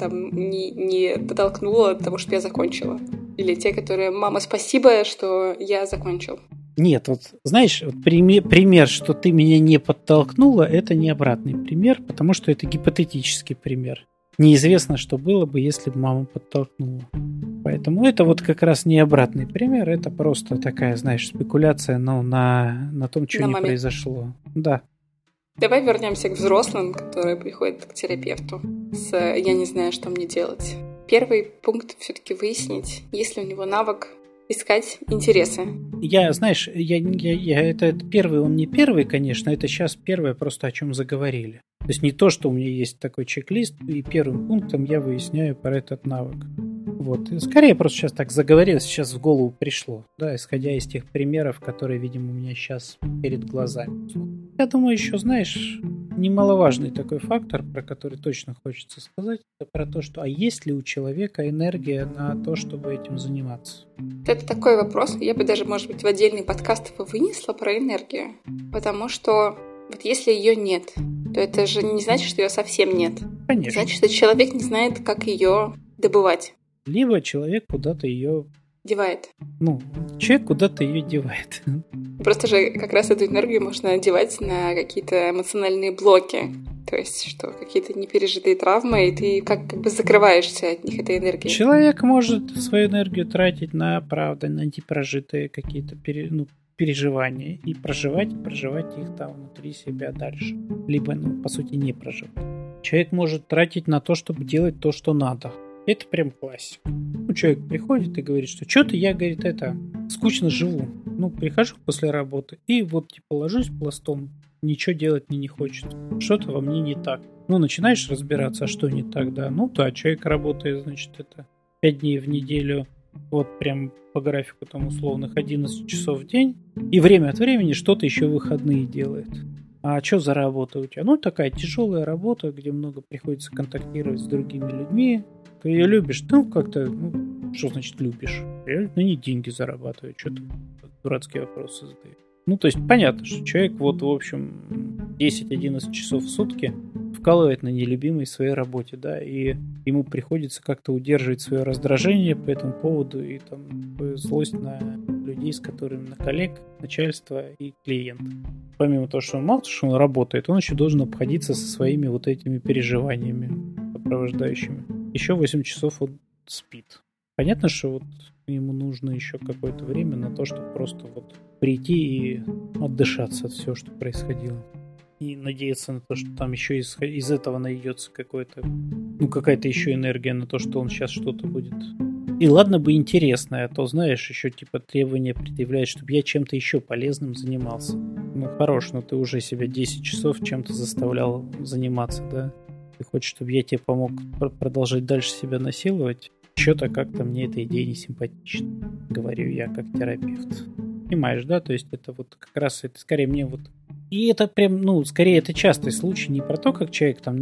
не дотолкнула от того, что я закончила?» Или те, которые: «Мама, спасибо, что я закончил». Нет, знаешь, пример, что ты меня не подтолкнула, это не обратный пример, потому что это гипотетический пример. Неизвестно, что было бы, если бы мама подтолкнула. Поэтому это как раз не обратный пример, это просто такая, знаешь, спекуляция, но на том, что не произошло. Да. Давай вернемся к взрослым, которые приходят к терапевту с «я не знаю, что мне делать». Первый пункт все-таки выяснить, есть ли у него навык искать интересы. Знаешь, это первый, он не первый, конечно, это сейчас первое просто о чем заговорили. То есть не то, что у меня есть такой чек-лист, и первым пунктом я выясняю про этот навык. Вот. И скорее просто сейчас так заговорил, сейчас в голову пришло, да, исходя из тех примеров, которые, видимо, у меня сейчас перед глазами. Я думаю, еще, знаешь, немаловажный такой фактор, про который точно хочется сказать, это про то, что есть ли у человека энергия на то, чтобы этим заниматься? Это такой вопрос, я бы даже, может быть, в отдельный подкаст его вынесла про энергию, потому что вот если ее нет, то это же не значит, что ее совсем нет. Конечно. Значит, что человек не знает, как ее добывать. Либо человек куда-то ее девает. Человек куда-то ее девает. Просто же как раз эту энергию можно девать на какие-то эмоциональные блоки. То есть, что какие-то непережитые травмы, и ты как бы закрываешься от них, этой энергии. Человек может свою энергию тратить на, правда, на непрожитые какие-то переживания и проживать их там внутри себя дальше. Либо, по сути, не проживать. Человек может тратить на то, чтобы делать то, что надо. Это прям классика. Человек приходит и говорит, что что-то я, говорит, скучно живу. Прихожу после работы и ложусь пластом, ничего делать мне не хочется. Что-то во мне не так. Начинаешь разбираться, а что не так, да. Человек работает, 5 дней в неделю, прям по графику там условных 11 часов в день, и время от времени что-то еще в выходные делает. А что за работа у тебя? Такая тяжелая работа, где много приходится контактировать с другими людьми. Ты ее любишь? Что значит любишь? Я на ней деньги зарабатываю. Что-то дурацкие вопросы задаю. То есть понятно, что человек в общем 10-11 часов в сутки вкалывает на нелюбимой своей работе, да, и ему приходится как-то удерживать свое раздражение по этому поводу и злость на людей, с которыми, на коллег, начальство и клиентов. Помимо того, что он мало, что он работает, он еще должен обходиться со своими этими переживаниями сопровождающими. Еще 8 часов он спит. Понятно, что ему нужно еще какое-то время на то, чтобы просто прийти и отдышаться от всего, что происходило. И надеяться на то, что там еще из этого найдется какая-то еще энергия на то, что он сейчас что-то будет. И ладно бы интересное, а то, знаешь, еще требования предъявляют, чтобы я чем-то еще полезным занимался. Хорош, но ты уже себя 10 часов чем-то заставлял заниматься, да? Ты хочешь, чтобы я тебе помог продолжать дальше себя насиловать? Что-то как-то мне эта идея не симпатична, говорю я как терапевт. Понимаешь, да? То есть это как раз это скорее мне И это прям, скорее это частый случай не про то, как человек там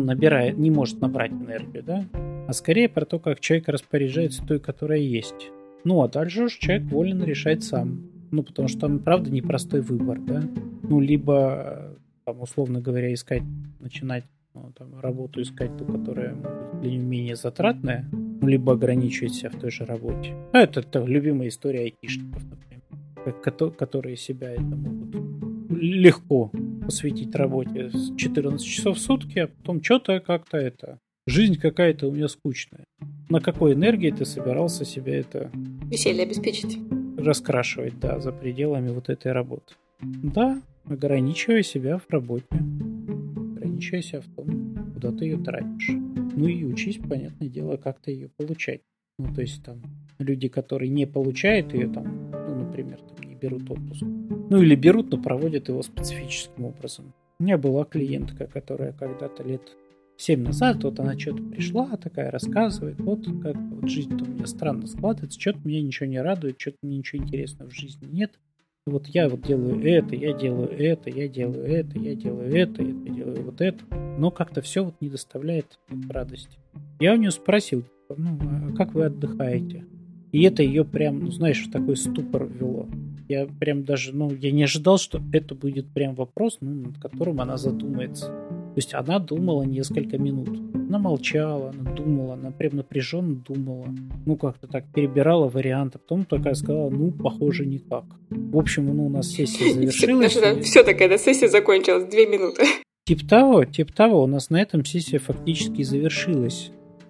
не может набрать энергию, да? А скорее про то, как человек распоряжается той, которая есть. А дальше уж человек волен решать сам. Потому что там, правда, непростой выбор, да? Либо, условно говоря, начинать работу искать ту, которая для него менее затратная, либо ограничивать себя в той же работе. Это любимая история айтишников, например, которые себя могут легко посвятить работе 14 часов в сутки, а потом что-то как-то жизнь какая-то у меня скучная. На какой энергии ты собирался себя веселье обеспечить? Раскрашивать, да, за пределами этой работы. Да, ограничивая себя в работе. Ограничивая себя в том, куда ты ее тратишь. И учись, понятное дело, как ты ее получать. То есть люди, которые не получают ее например, не берут отпуск. Или берут, но проводят его специфическим образом. У меня была клиентка, которая когда-то лет 7 назад, она что-то пришла, такая рассказывает, как жизнь-то у меня странно складывается, что-то меня ничего не радует, что-то мне ничего интересного в жизни нет. Я делаю это, я делаю это, я делаю это, я делаю это, я делаю это. Но как-то все не доставляет радости. Я у нее спросил, а как вы отдыхаете? И это ее прям, в такой ступор ввело. Я прям даже, я не ожидал, что это будет прям вопрос, над которым она задумается. То есть она думала несколько минут. Она молчала, она думала, она прям напряженно думала. Как-то так перебирала варианты. Потом такая сказала, похоже, никак. В общем, у нас сессия завершилась. Все, такая сессия закончилась, 2 минуты. Типа того, у нас на этом сессия фактически завершилась.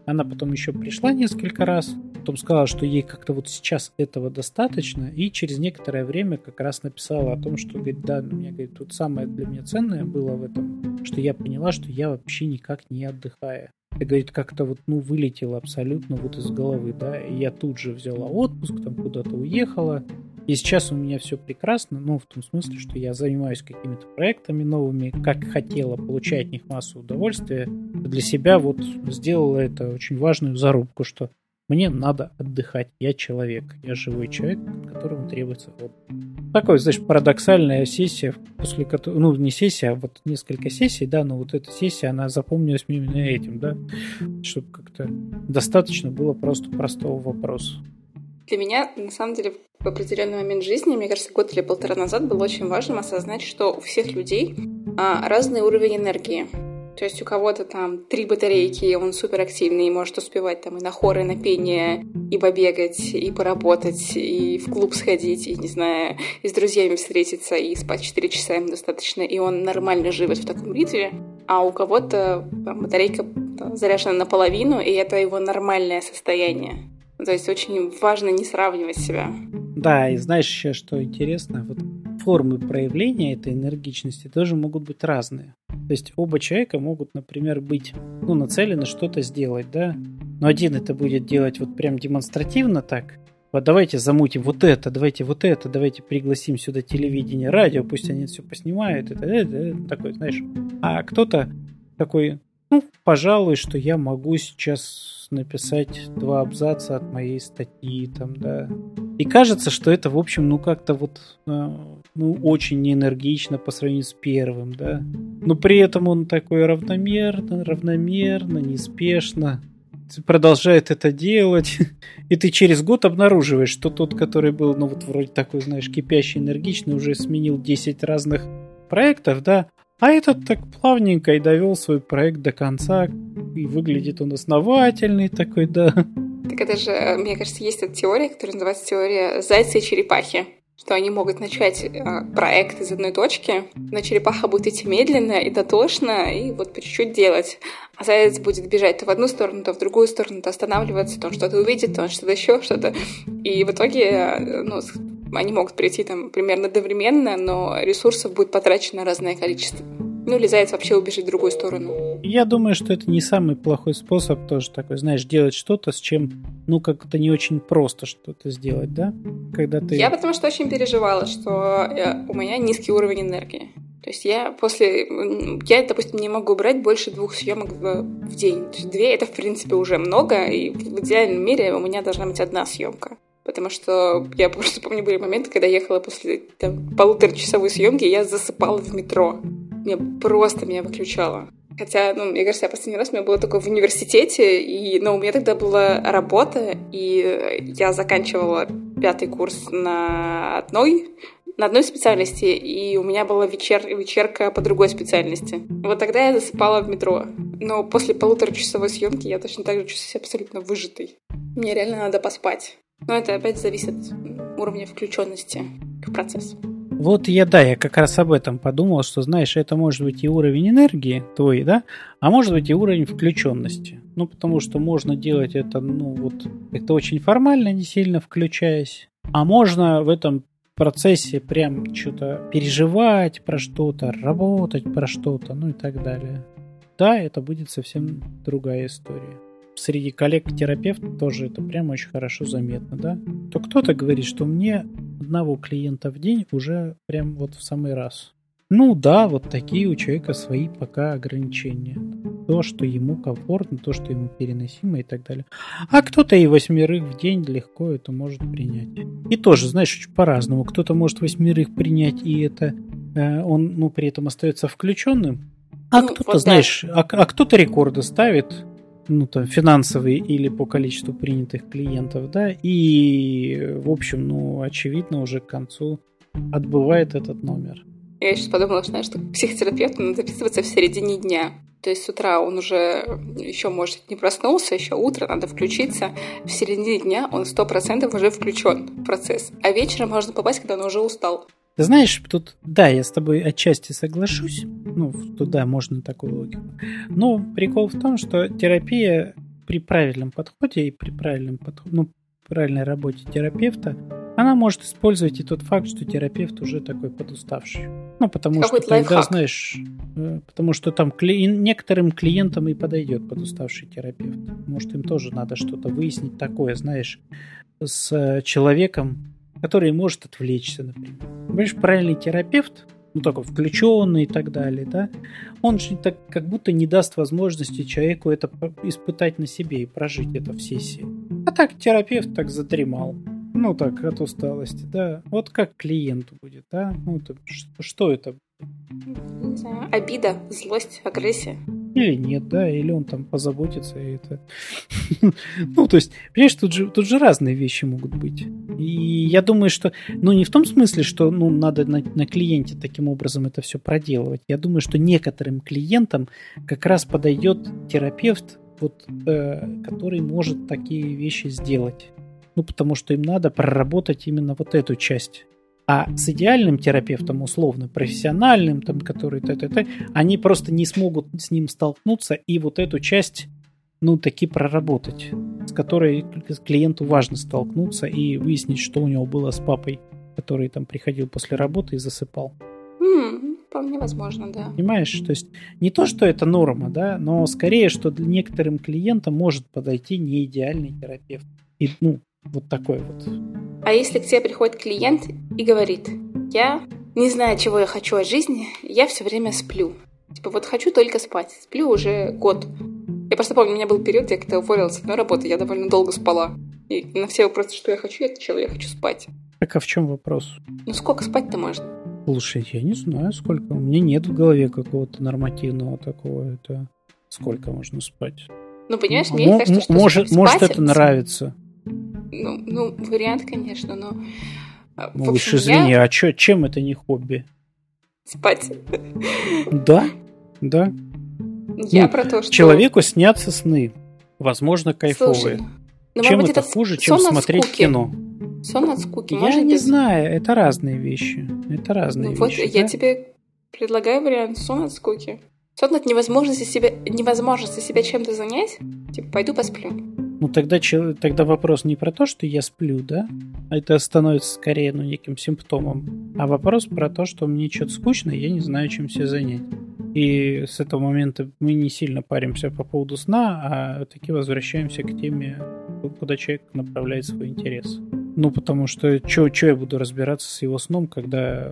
Она потом еще пришла несколько раз, потом сказала, что ей как-то вот сейчас этого достаточно, и через некоторое время как раз написала о том, что, говорит, да, мне, говорит, тут самое для меня ценное было в этом, что я поняла, что я вообще никак не отдыхаю. Это, говорит, как-то вот, вылетело абсолютно вот из головы, да, и я тут же взяла отпуск, там куда-то уехала, и сейчас у меня все прекрасно, в том смысле, что я занимаюсь какими-то проектами новыми, как хотела, получать от них массу удовольствия, для себя вот сделала это очень важную зарубку, что мне надо отдыхать, я человек, я живой человек, которому требуется отдых. Такой, знаешь, парадоксальная сессия, после которой, не сессия, а вот несколько сессий, да, но вот эта сессия, она запомнилась мне именно этим, да, чтобы как-то достаточно было просто простого вопроса. Для меня, на самом деле, в определенный момент жизни, мне кажется, год или полтора назад было очень важным осознать, что у всех людей разный уровень энергии. То есть у кого-то там 3 батарейки, он суперактивный и может успевать там и на хоры, и на пение, и побегать, и поработать, и в клуб сходить, и, не знаю, и с друзьями встретиться, и спать 4 часа ему достаточно, и он нормально живет в таком ритме. А у кого-то там, батарейка заряжена наполовину, и это его нормальное состояние. То есть очень важно не сравнивать себя. Да, и знаешь еще, что интересно, вот формы проявления этой энергичности тоже могут быть разные. То есть оба человека могут, например, быть нацелены что-то сделать, да? Но один это будет делать вот прям демонстративно так. Вот давайте замутим вот это, давайте пригласим сюда телевидение, радио, пусть они все поснимают. Это такой, знаешь. А кто-то такой, пожалуй, что я могу сейчас написать 2 абзаца от моей статьи, там, да. И кажется, что это, в общем, как-то вот, очень неэнергично по сравнению с первым, да. Но при этом он такой равномерно, неспешно продолжает это делать. И ты через год обнаруживаешь, что тот, который был, вроде такой, знаешь, кипящий, энергичный, уже сменил 10 разных проектов, да. А этот так плавненько и довел свой проект до конца, и выглядит он основательный такой, да. Так это же, мне кажется, есть эта теория, которая называется теория зайца и черепахи, что они могут начать проект из одной точки, но черепаха будет идти медленно и дотошно, и вот по чуть-чуть делать. А заяц будет бежать то в одну сторону, то в другую сторону, то останавливаться, то он что-то увидит, то он что-то еще, что-то. И в итоге, они могут прийти там примерно одновременно, но ресурсов будет потрачено разное количество. Или заяц вообще убежит в другую сторону. Я думаю, что это не самый плохой способ тоже такой, знаешь, делать что-то, с чем, как-то не очень просто что-то сделать, да? Когда ты... Я потому что очень переживала, что у меня низкий уровень энергии. То есть я, допустим, не могу брать больше 2 съемок в день. То есть 2 это, в принципе, уже много, и в идеальном мире у меня должна быть 1 съемка. Потому что я просто помню, были моменты, когда я ехала после 1,5-часовой съемки, и я засыпала в метро. Меня выключало. Хотя, мне кажется, я последний раз у меня было только в университете, но у меня тогда была работа, и я заканчивала 5-й курс на одной специальности, и у меня была вечерка по другой специальности. Вот тогда я засыпала в метро. Но после 1,5-часовой съемки я точно так же чувствую себя абсолютно выжатой. Мне реально надо поспать. Но это опять зависит от уровня включенности в процесс. Вот я как раз об этом подумал, что, знаешь, это может быть и уровень энергии твой, да, а может быть и уровень включенности. Потому что можно делать это, как-то очень формально, не сильно включаясь. А можно в этом процессе прям что-то переживать про что-то, работать про что-то, и так далее. Да, это будет совсем другая история. Среди коллег-терапевтов тоже это прям очень хорошо заметно, да? То кто-то говорит, что мне 1 клиента в день уже прям вот в самый раз. Да, вот такие у человека свои пока ограничения. То, что ему комфортно, то, что ему переносимо и так далее. А кто-то и 8 в день легко это может принять. И тоже, знаешь, очень по-разному. Кто-то может 8 принять, и это он, при этом остается включенным. А кто-то, вот знаешь, да. а кто-то рекорды ставит, финансовые или по количеству принятых клиентов, да, и, в общем, очевидно, уже к концу отбывает этот номер. Я сейчас подумала, что к психотерапевту надо записываться в середине дня. То есть с утра он уже еще, может, не проснулся, еще утро, надо включиться. В середине дня он 100% уже включен в процесс. А вечером можно попасть, когда он уже устал. Ты знаешь, тут, да, я с тобой отчасти соглашусь. Туда можно такую логику. Но прикол в том, что терапия при правильном подходе и при правильной работе терапевта, она может использовать и тот факт, что терапевт уже такой подуставший. Потому Какой-то что тогда, лайфхак. знаешь, потому что там некоторым клиентам и подойдет подуставший терапевт. Может, им тоже надо что-то выяснить такое, знаешь, с человеком, который может отвлечься, например. Понимаешь, правильный терапевт, такой включенный и так далее, да, он же так как будто не даст возможности человеку это испытать на себе и прожить это в сессии. А так терапевт так задремал. Так, от усталости, да. Вот как клиенту будет, да? Что это? Не знаю, обида, злость, агрессия. Или нет, да, или он там позаботится, и это... То есть, понимаешь, тут же разные вещи могут быть. И я думаю, что, не в том смысле, что, надо на клиенте таким образом это все проделывать. Я думаю, что некоторым клиентам как раз подойдет терапевт, который может такие вещи сделать. Потому что им надо проработать именно вот эту часть. А с идеальным терапевтом, условно, профессиональным, который они просто не смогут с ним столкнуться и вот эту часть, таки проработать, с которой клиенту важно столкнуться и выяснить, что у него было с папой, который там приходил после работы и засыпал. Вполне возможно, да. Понимаешь, то есть не то, что это норма, да, но скорее, что для некоторым клиентам может подойти не идеальный терапевт. И, вот такой вот. А если к тебе приходит клиент и говорит: я не знаю, чего я хочу от жизни, я все время сплю. Хочу только спать. Сплю уже год. Я просто помню, у меня был период, я когда уволилась с одной работы, я довольно долго спала. И на все вопросы, что я хочу, я отвечала: я хочу спать. Так а в чем вопрос? Сколько спать-то можно? Слушай, я не знаю, сколько. У меня нет в голове какого-то нормативного такого. Это сколько можно спать? Понимаешь, мне кажется, что может, это нравится. Вариант, конечно, но... Уж извини, а чем это не хобби? Спать. Да. Я про то, что... Человеку снятся сны, возможно, кайфовые. Слушай, чем это хуже, чем смотреть кино? Сон от скуки. Я не знаю, это разные вещи. Это разные вещи. Я тебе предлагаю вариант: сон от скуки. Сон от невозможности себя чем-то занять. Пойду посплю. Тогда вопрос не про то, что я сплю, да? Это становится скорее неким симптомом. А вопрос про то, что мне что-то скучно, и я не знаю, чем себя занять. И с этого момента мы не сильно паримся по поводу сна, а таки возвращаемся к теме, куда человек направляет свой интерес. Потому что что я буду разбираться с его сном, когда,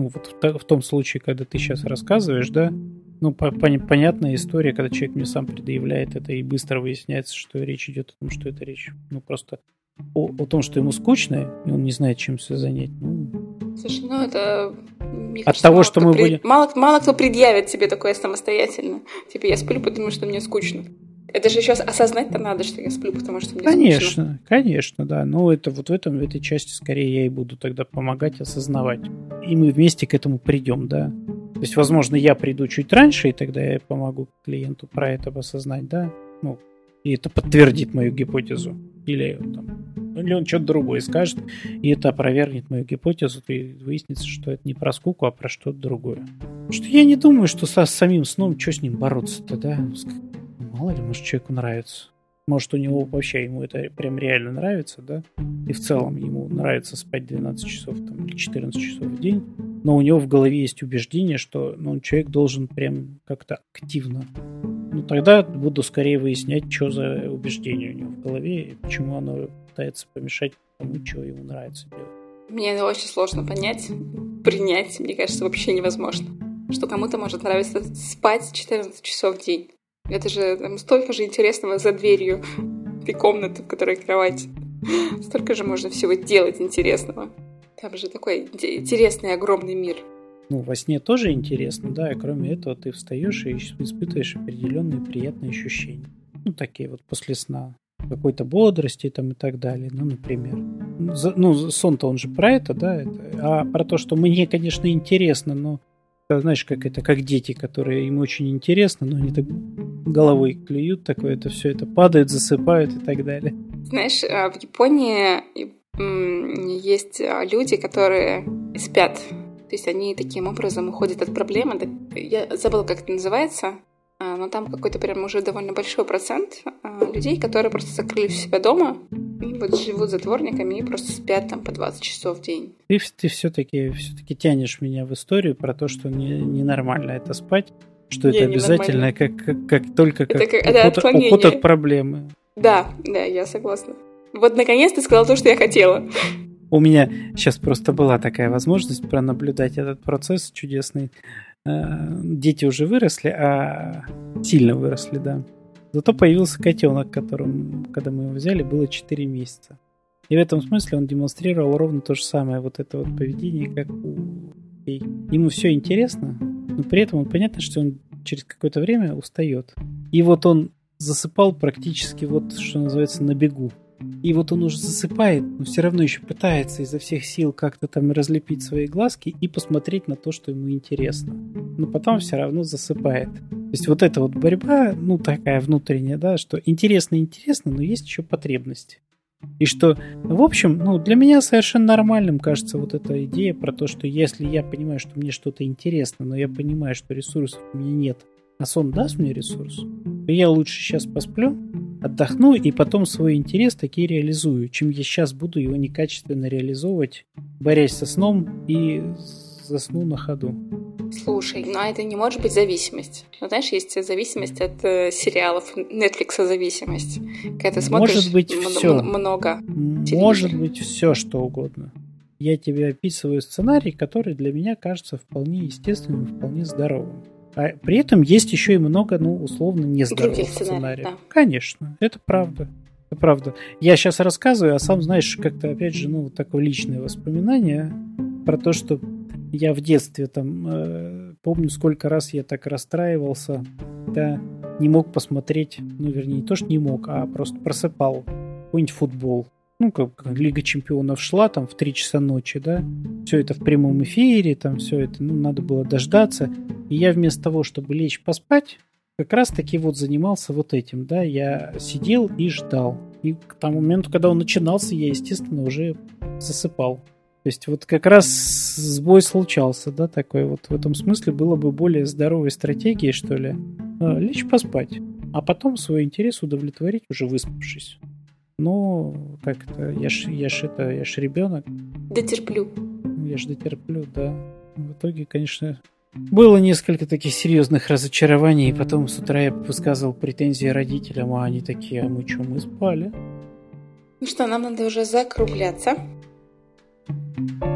в том случае, когда ты сейчас рассказываешь, да, понятная история, когда человек мне сам предъявляет это, и быстро выясняется, что речь идет о том, что это речь, просто о том, что ему скучно, и он не знает, чем себя занять. Слушай, это... Мне от кажется, того, что мы будем... Мало кто предъявит тебе такое самостоятельно. Я сплю, потому что мне скучно. Это же еще осознать-то надо, что я сплю, потому что мне скучно. Конечно, да. Это в этой части скорее я и буду тогда помогать осознавать. И мы вместе к этому придем, да. То есть, возможно, я приду чуть раньше, и тогда я помогу клиенту про это осознать, да. И это подтвердит мою гипотезу. Или он что-то другое скажет, и это опровергнет мою гипотезу, и выяснится, что это не про скуку, а про что-то другое. Потому что я не думаю, что с самим сном, что с ним бороться-то, да? Мало ли, может, человеку нравится. Может, у него вообще, ему это прям реально нравится, да? И в целом ему нравится спать 12 часов или 14 часов в день, но у него в голове есть убеждение, что человек должен прям как-то активно. Тогда буду скорее выяснять, что за убеждение у него в голове и почему оно пытается помешать тому, что ему нравится делать. Мне это очень сложно принять, мне кажется, вообще невозможно. Что кому-то может нравиться спать 14 часов в день. Это же столько же интересного за дверью этой комнаты, в которой кровать. Столько же можно всего делать интересного. Там же такой интересный, огромный мир. Во сне тоже интересно, да, и кроме этого ты встаешь и испытываешь определенные приятные ощущения. Такие вот после сна. Какой-то бодрости и так далее, например. Сон-то он же про это, да, а про то, что мне, конечно, интересно, но знаешь, как дети, которые им очень интересно, но они так головой клюют, это все это падают, засыпают и так далее. Знаешь, в Японии есть люди, которые спят. То есть они таким образом уходят от проблемы. Я забыла, как это называется. но там какой-то прям уже довольно большой процент людей, которые просто закрылись у себя дома и вот живут затворниками и просто спят там по 20 часов в день. Ты все-таки тянешь меня в историю про то, что ненормально это спать, что это обязательно, как только уход от проблемы. Да, я согласна. Вот наконец ты сказал то, что я хотела. У меня сейчас просто была такая возможность пронаблюдать этот процесс чудесный. Дети уже выросли, сильно выросли, да. Зато появился котенок, которому, когда мы его взяли, было 4 месяца. И в этом смысле он демонстрировал ровно то же самое, вот это вот поведение, как у детей. Ему все интересно, но при этом понятно, что он через какое-то время устает. И вот он засыпал практически вот, что называется, на бегу. И вот он уже засыпает, но все равно еще пытается изо всех сил как-то там разлепить свои глазки и посмотреть на то, что ему интересно. Но потом все равно засыпает. То есть вот эта вот борьба, такая внутренняя, да, что интересно, но есть еще потребности. И что, в общем, для меня совершенно нормальным кажется вот эта идея про то, что если я понимаю, что мне что-то интересно, но я понимаю, что ресурсов у меня нет, а сон даст мне ресурс, то я лучше сейчас посплю, отдохну и потом свой интерес таки реализую, чем я сейчас буду его некачественно реализовывать, борясь со сном и засну на ходу. Слушай, это не может быть зависимость. Знаешь, есть зависимость от сериалов, Netflix зависимость. Когда ты смотришь может быть все. Много телевизора. Может быть все, что угодно. Я тебе описываю сценарий, который для меня кажется вполне естественным, вполне здоровым. А при этом есть еще и много, условно, нездоровых сценариев. Да. Конечно, это правда. Это правда. Я сейчас рассказываю, а сам, знаешь, как-то, опять же, такое личное воспоминание про то, что я в детстве помню, сколько раз я так расстраивался, да, не мог посмотреть, вернее, не то, что не мог, а просто просыпал какой-нибудь футбол. Как Лига Чемпионов шла там в 3 часа ночи, да, все это в прямом эфире, там все это, надо было дождаться. И я вместо того, чтобы лечь поспать, как раз-таки вот занимался вот этим, да, я сидел и ждал. И к тому моменту, когда он начинался, я, естественно, уже засыпал. То есть вот как раз сбой случался, да, такой вот. В этом смысле было бы более здоровой стратегией, что ли, лечь поспать, а потом свой интерес удовлетворить, уже выспавшись. Как-то, я ж ребенок. Дотерплю. Я ж дотерплю, да. В итоге, конечно, было несколько таких серьезных разочарований, и потом с утра я высказывал претензии родителям, а они такие, мы что, мы спали? Ну что, нам надо уже закругляться.